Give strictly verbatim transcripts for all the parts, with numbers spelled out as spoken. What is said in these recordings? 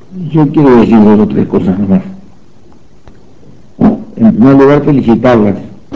Yo quiero decir dos o tres cosas nomás. En primer lugar, felicitarlas.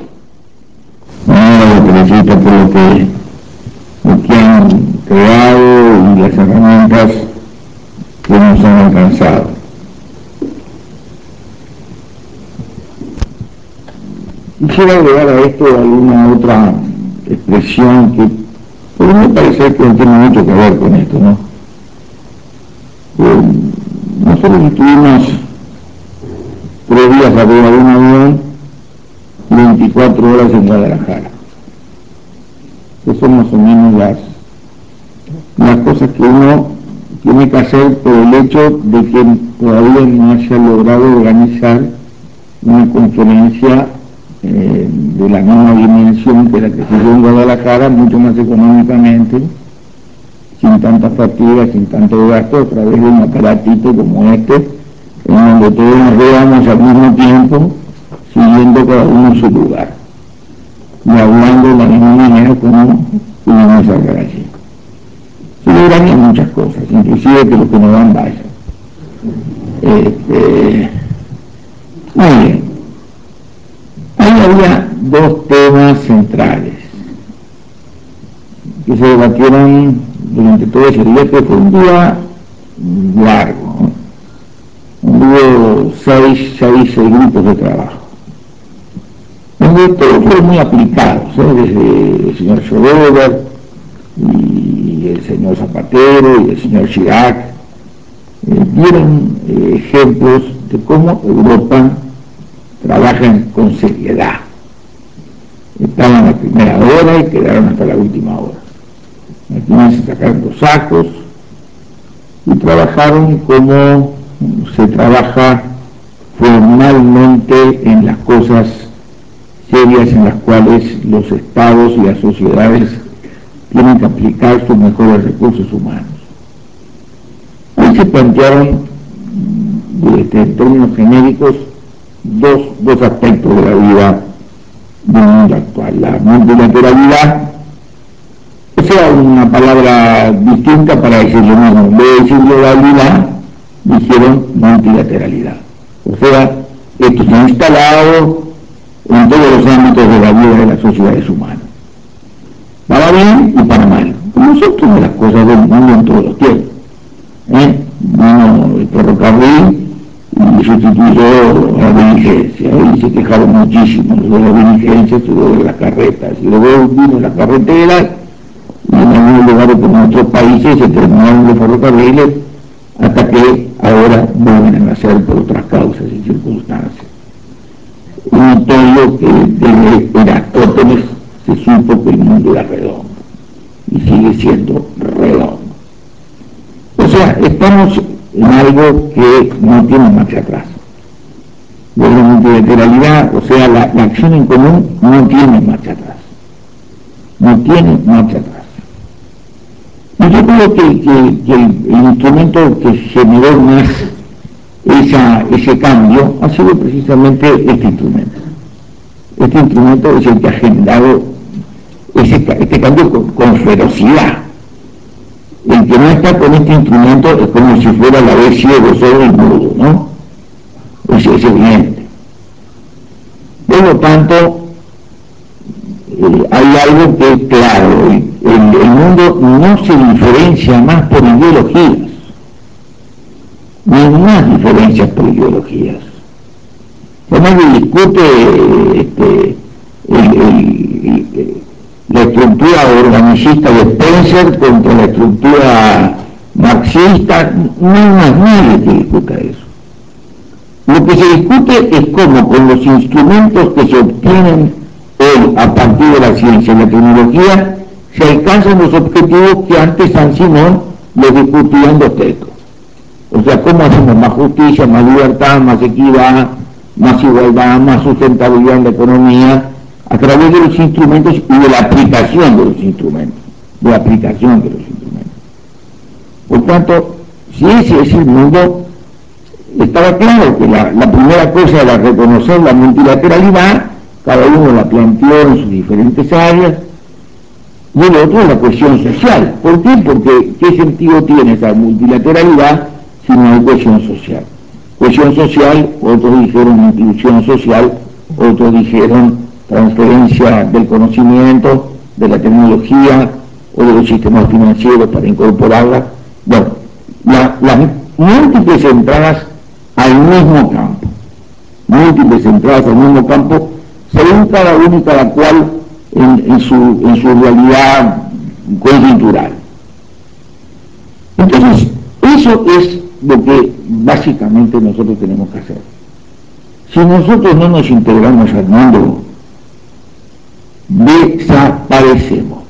No, felicito por lo que, lo que han creado y las herramientas que nos han alcanzado. Quisiera agregar a esto alguna otra expresión que por mí me parece que no tiene mucho que ver con esto, ¿no? Eh, nosotros estuvimos tres días arriba de un avión, veinticuatro horas en Guadalajara. Esas son más o menos las, las cosas que uno tiene que hacer por el hecho de que todavía no haya logrado organizar una conferencia eh, de la misma dimensión que la que se dio en Guadalajara, mucho más económicamente, sin tanta fatiga, sin tanto gasto, a través de un aparatito como este, en donde todos nos veamos al mismo tiempo, siguiendo cada uno su lugar y hablando de la misma manera como pudimos hablar allí. Se lograrían muchas cosas, inclusive que los que no van vayan. Este, muy bien. Ahí había dos temas centrales que se debatieron durante todo ese día, que fue un día largo, ¿no? Hubo seis, seis, seis grupos de trabajo, donde todos fueron muy aplicados, ¿eh? Desde el señor Schröder y el señor Zapatero y el señor Chirac, eh, dieron eh, ejemplos de cómo Europa trabaja con seriedad. Estaban a la primera hora y quedaron hasta la última hora. Aquí no se sacaron los sacos y trabajaron como se trabaja formalmente en las cosas serias en las cuales los estados y las sociedades tienen que aplicar sus mejores recursos humanos. Ahí se plantearon, este, en términos genéricos, dos, dos aspectos de la vida del mundo actual: la multilateralidad, o sea, una palabra distinta para decir lo mismo. En vez de decir globalidad, dijeron multilateralidad. O sea, esto se ha instalado en todos los ámbitos de la vida de las sociedades humanas, para bien y para mal, como son todas las cosas del mundo en todos los tiempos. ¿Eh? Vino el ferrocarril y sustituyó a la diligencia, y se quejaron muchísimo de la diligencia, de las carretas, y luego vino la carretera, y en algunos lugares como en otros países se terminaron los ferrocarriles, hasta que ahora vuelven a nacer por otras causas y circunstancias. Y todo que desde Aristóteles se supo que el mundo era redondo, y sigue siendo redondo. O sea, estamos en algo que no tiene marcha atrás. De la multilateralidad, o sea, la, la acción en común no tiene marcha atrás. No tiene marcha atrás. Y yo creo que, que, que el, el instrumento que generó más esa, ese cambio ha sido precisamente este instrumento. Este instrumento es el que ha generado ese, este cambio con, con ferocidad. El que no está con este instrumento es como si fuera a la vez ciego, sordo y mudo, ¿no? Eso es evidente. Por lo tanto, eh, hay algo que es claro: el, el, el mundo no se diferencia más por ideologías, no hay más diferencias por ideologías. Además se discute este, el, el, el, la estructura organicista de Spencer contra la estructura marxista, no hay más nadie que discuta eso. Lo que se discute es cómo, con los instrumentos que se obtienen hoy a partir de la ciencia y la tecnología, se alcanzan los objetivos que antes San Simón los discutían los tecos. O sea, cómo hacemos más justicia, más libertad, más equidad, más igualdad, más sustentabilidad en la economía, a través de los instrumentos y de la aplicación de los instrumentos, de la aplicación de los instrumentos. Por tanto, si ese es el mundo, estaba claro que la, la primera cosa era reconocer la multilateralidad, cada uno la planteó en sus diferentes áreas, y el otro es la cuestión social. ¿Por qué? Porque ¿qué sentido tiene esa multilateralidad sino de cohesión social. Cohesión social, otros dijeron inclusión social, otros dijeron transferencia del conocimiento, de la tecnología o de los sistemas financieros para incorporarla. Bueno, la, las múltiples entradas al mismo campo, múltiples entradas al mismo campo, según cada uno y cada cual en, en, su, en su realidad coyuntural. Entonces, eso es lo que básicamente nosotros tenemos que hacer. Si nosotros no nos integramos al mundo, desaparecemos.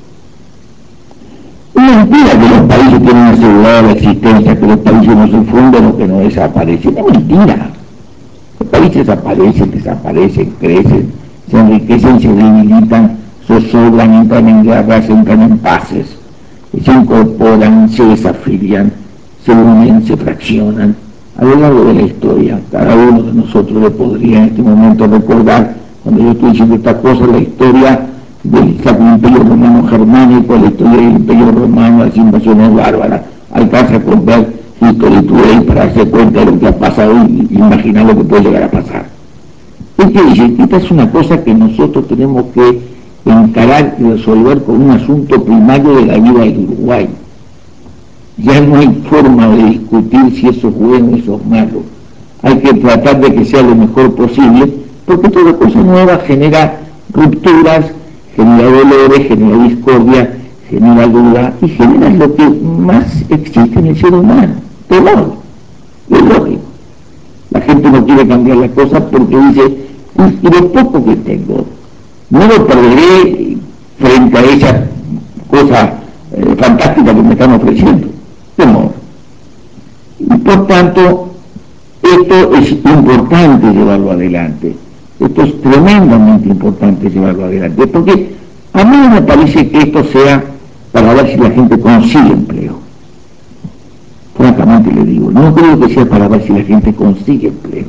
Es mentira que los países tienen asegurada la existencia, que los países no se funden o que no desaparecen. Es mentira. Los países aparecen, desaparecen, crecen, se enriquecen, se debilitan, se sobran, entran en guerras, entran en paces, se incorporan, se desafilian, se unen, se fraccionan. A lo largo de la historia, cada uno de nosotros le podría en este momento recordar, cuando yo estoy diciendo esta cosa, la historia del Sacro Imperio Romano Germánico, la historia del Imperio Romano, las invasiones bárbaras. Alcanza con ver History Today para darse cuenta de lo que ha pasado y imaginar lo que puede llegar a pasar. Es que dice, esta es una cosa que nosotros tenemos que encarar y resolver con un asunto primario de la vida del Uruguay. Ya no hay forma de discutir si eso es bueno o eso es malo. Hay que tratar de que sea lo mejor posible, porque toda cosa nueva genera rupturas, genera dolores, genera discordia, genera duda y genera lo que más existe en el ser humano, temor. Es lógico. La gente no quiere cambiar las cosas porque dice, y lo poco que tengo, no lo perderé frente a esa cosa eh, fantástica que me están ofreciendo. Temor. Y por tanto, esto es importante llevarlo adelante. Esto es tremendamente importante llevarlo adelante, porque a mí no me parece que esto sea para ver si la gente consigue empleo. Francamente le digo, no creo que sea para ver si la gente consigue empleo.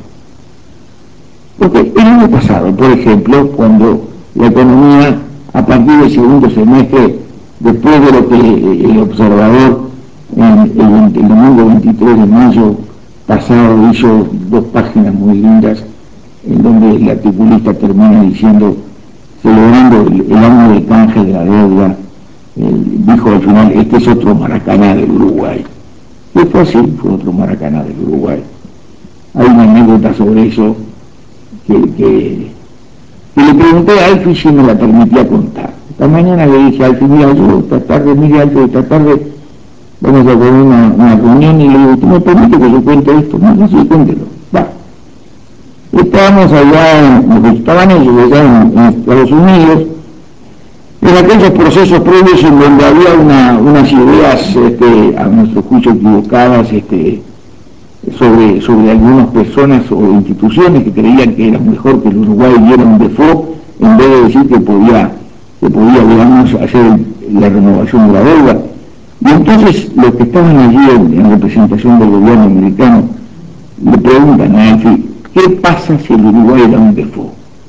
Porque el año pasado, por ejemplo, cuando la economía, a partir del segundo semestre, después de lo que el observador el, el, el domingo veintitrés de mayo pasado hizo dos páginas muy lindas, en donde el articulista termina diciendo, celebrando el, el año de canje de la deuda, eh, dijo al final, este es otro Maracaná del Uruguay. Y fue así, fue otro Maracaná del Uruguay. Hay una anécdota sobre eso que, que, que le pregunté a Alfie si me la permitía contar. Esta mañana le dije a Alfie, mira, yo esta tarde, mira Alfie, esta tarde vamos a tener una, una reunión y le digo, ¿tú me permites que yo cuente esto? No, no, sí, cuéntelo. Va. Estábamos allá, en, estaban ellos allá en, en Estados Unidos, en aquellos procesos previos en donde había una, unas ideas, este, a nuestro juicio equivocadas, este, sobre, sobre algunas personas o instituciones que creían que era mejor que el Uruguay diera un default en vez de decir que podía, que podía digamos, hacer la renovación de la deuda. Y entonces los que estaban allí en, en representación del gobierno americano le preguntan a Alfie, ¿qué pasa si el Uruguay da un default?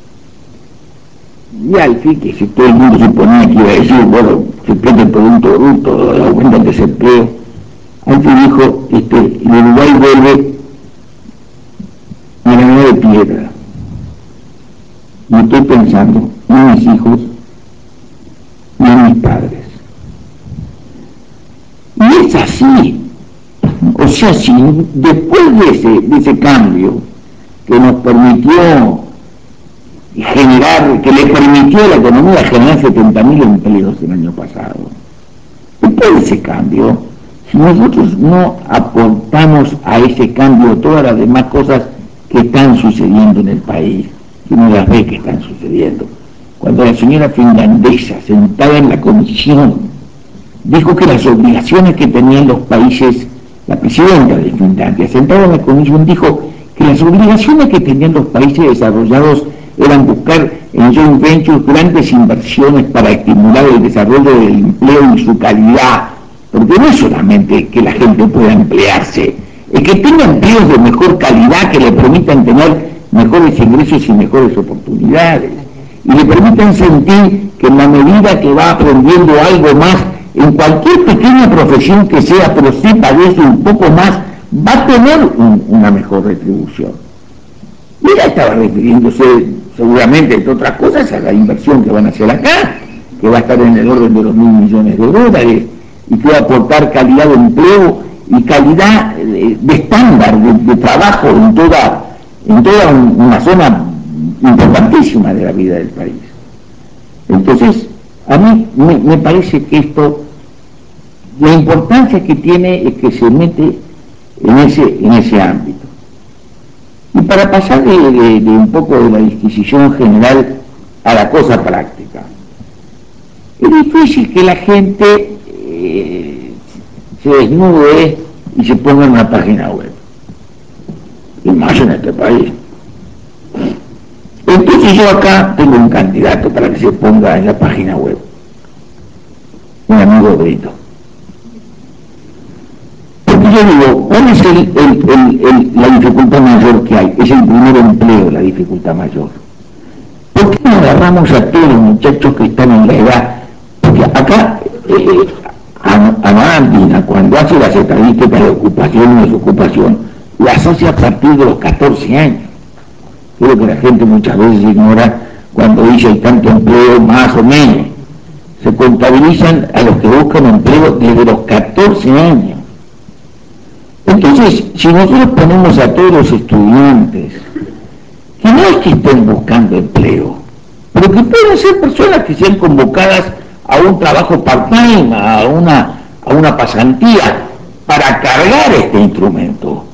Y Alfie, que si todo el mundo suponía que iba a decir, bueno, se pierde el Producto Bruto, aumenta el desempleo, Alfie dijo, este, el Uruguay vuelve a la edad de piedra. Y estoy pensando en mis hijos y en mis padres. Y es así. O sea, si después de ese, de ese cambio que nos permitió generar, que le permitió a la economía generar setenta mil empleos el año pasado, después de ese cambio, si nosotros no aportamos a ese cambio todas las demás cosas que están sucediendo en el país, que no las ve que están sucediendo, cuando la señora finlandesa, sentada en la comisión, dijo que las obligaciones que tenían los países, la presidenta de Finlandia, sentada en la comisión, dijo que las obligaciones que tenían los países desarrollados eran buscar en joint ventures grandes inversiones para estimular el desarrollo del empleo y su calidad, porque no es solamente que la gente pueda emplearse, es que tenga empleos de mejor calidad que le permitan tener mejores ingresos y mejores oportunidades, y le permitan sentir que en la medida que va aprendiendo algo más, en cualquier pequeña profesión que sea, pero sepa de eso un poco más, va a tener un, una mejor retribución. Y ella estaba refiriéndose seguramente, entre otras cosas, a la inversión que van a hacer acá, que va a estar en el orden de los mil millones de dólares y que va a aportar calidad de empleo y calidad de, de estándar de, de trabajo en toda, en toda un, una zona importantísima de la vida del país. Entonces, a mí me, me parece que esto, la importancia que tiene es que se mete en ese, en ese ámbito. Y para pasar de, de, de un poco de la disquisición general a la cosa práctica, es difícil que la gente eh, se desnude y se ponga en una página web, y más en este país. Entonces yo acá tengo un candidato para que se ponga en la página web, un amigo Brito. Porque yo digo, ¿cuál es el, el, el, el, la dificultad mayor que hay? Es el primer empleo la dificultad mayor. ¿Por qué no agarramos a todos los muchachos que están en la edad? Porque acá, eh, Ana Andina, cuando hace las estadísticas de ocupación y desocupación, las hace a partir de los catorce años. Creo que la gente muchas veces ignora cuando dice hay tanto empleo, más o menos. Se contabilizan a los que buscan empleo desde los catorce años. Entonces, si nosotros ponemos a todos los estudiantes, que no es que estén buscando empleo, pero que pueden ser personas que sean convocadas a un trabajo part-time, a una, a una pasantía, para cargar este instrumento.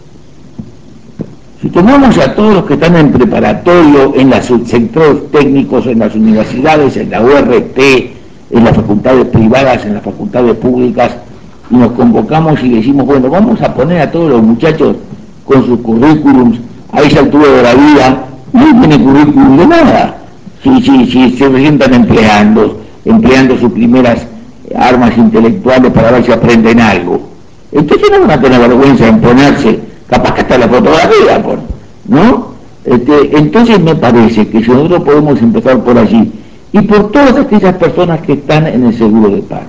Si tomamos a todos los que están en preparatorio, en los sectores técnicos, en las universidades, en la U R T, en las facultades privadas, en las facultades públicas, y nos convocamos y decimos, bueno, vamos a poner a todos los muchachos con sus currículums a esa altura de la vida, no tiene currículum de nada, si, si, si se presentan empleando, empleando sus primeras armas intelectuales para ver si aprenden algo. Entonces no van a tener vergüenza en ponerse, capaz que hasta la fotografía, por, ¿no? Este, entonces me parece que si nosotros podemos empezar por allí, y por todas aquellas personas que están en el seguro de paro.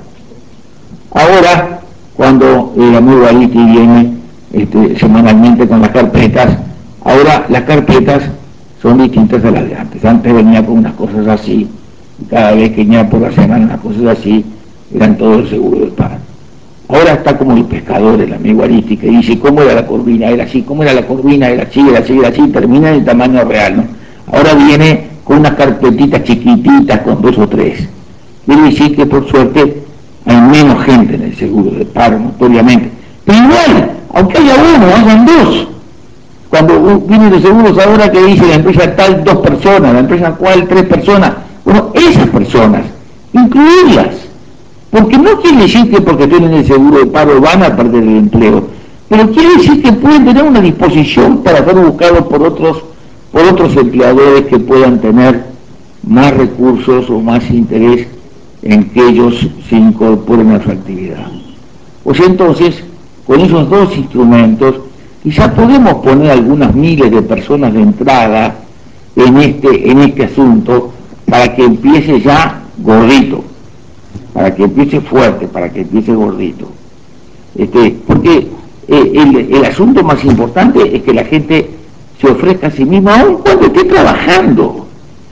Ahora, cuando el amigo Aliti viene este, semanalmente con las carpetas, ahora las carpetas son distintas a las de antes. Antes venía con unas cosas así, y cada vez que venía por la semana unas cosas así, eran todo el seguro de paro. Ahora está como el pescador, el amigo Aristi, que dice, ¿cómo era la corvina? Era así, ¿cómo era la corvina? Era así, era así, era así, termina en el tamaño real, ¿no? Ahora viene con unas carpetitas chiquititas, con dos o tres. Quiere decir que por suerte hay menos gente en el seguro de paro, notoriamente. Pero igual, aunque haya uno, hayan dos. Cuando vienen los seguros ahora que dice la empresa tal, dos personas, la empresa cual, tres personas. Bueno, esas personas, incluirlas. Porque no quiere decir que porque tienen el seguro de paro van a perder el empleo, pero quiere decir que pueden tener una disposición para ser buscados por otros, por otros empleadores que puedan tener más recursos o más interés en que ellos se incorporen a su actividad. Pues entonces, con esos dos instrumentos, quizás podemos poner algunas miles de personas de entrada en este, en este asunto para que empiece ya gordito, para que empiece fuerte, para que empiece gordito. Este, porque eh, el, el asunto más importante es que la gente se ofrezca a sí misma aun cuando esté trabajando.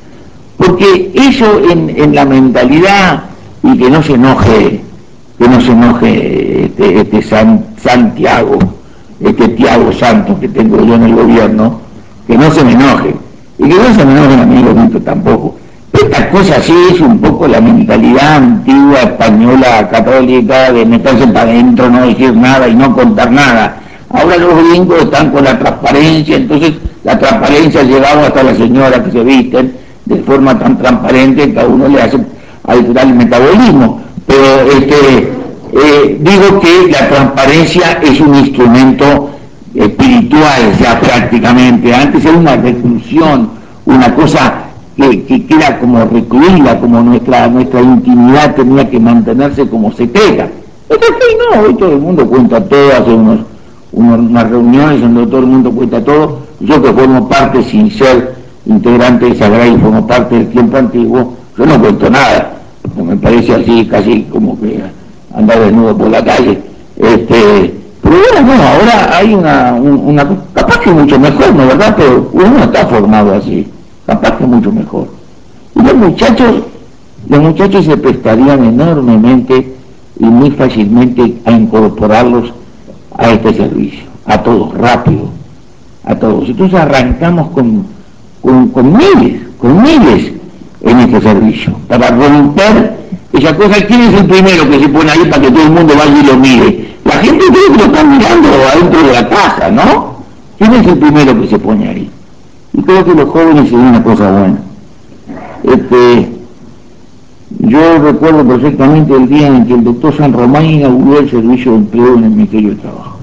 Porque eso en, en la mentalidad, y que no se enoje, que no se enoje este, este San, Santiago, este Tiago Santos que tengo yo en el gobierno, que no se me enoje, y que no se me enoje a mí Benito tampoco. Esta cosa sí es un poco la mentalidad antigua española católica de meterse para adentro, no decir nada y no contar nada. Ahora los gringos están con la transparencia, entonces la transparencia ha llegado hasta las señoras que se visten de forma tan transparente que a uno le hace alterar el metabolismo. Pero este, eh, digo que la transparencia es un instrumento espiritual ya prácticamente. Antes era una reclusión, una cosa que, que queda como recluida, como nuestra, nuestra intimidad tenía que mantenerse como secreta. Esto aquí no, hoy todo el mundo cuenta todo, hace unos, unos, unas reuniones donde todo el mundo cuenta todo. Yo que formo parte sin ser integrante de esa grada y formo parte del tiempo antiguo, yo no cuento nada, porque me parece así casi como que andar desnudo por la calle. Este, Pero bueno, no, ahora hay una, una, capaz que mucho mejor, ¿no verdad? Pero uno no está formado así, capaz que mucho mejor. Y los muchachos, los muchachos se prestarían enormemente y muy fácilmente a incorporarlos a este servicio, a todos, rápido, a todos. Entonces arrancamos con, con, con miles, con miles en este servicio, para romper esa cosa. ¿Quién es el primero que se pone ahí para que todo el mundo vaya y lo mire? La gente cree que lo están mirando adentro de la caja, ¿no? ¿Quién es el primero que se pone ahí? Y creo que los jóvenes se ven una cosa buena. Este, yo recuerdo perfectamente el día en que el doctor San Román inauguró el servicio de empleo en el Ministerio de Trabajo.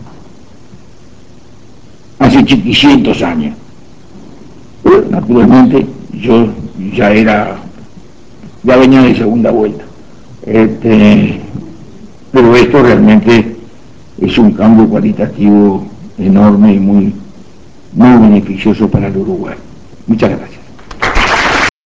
Hace chiquicientos años. Pero, naturalmente, yo ya era, ya venía de segunda vuelta. Este, pero esto realmente es un cambio cualitativo enorme y muy, muy beneficioso para el Uruguay. Muchas gracias.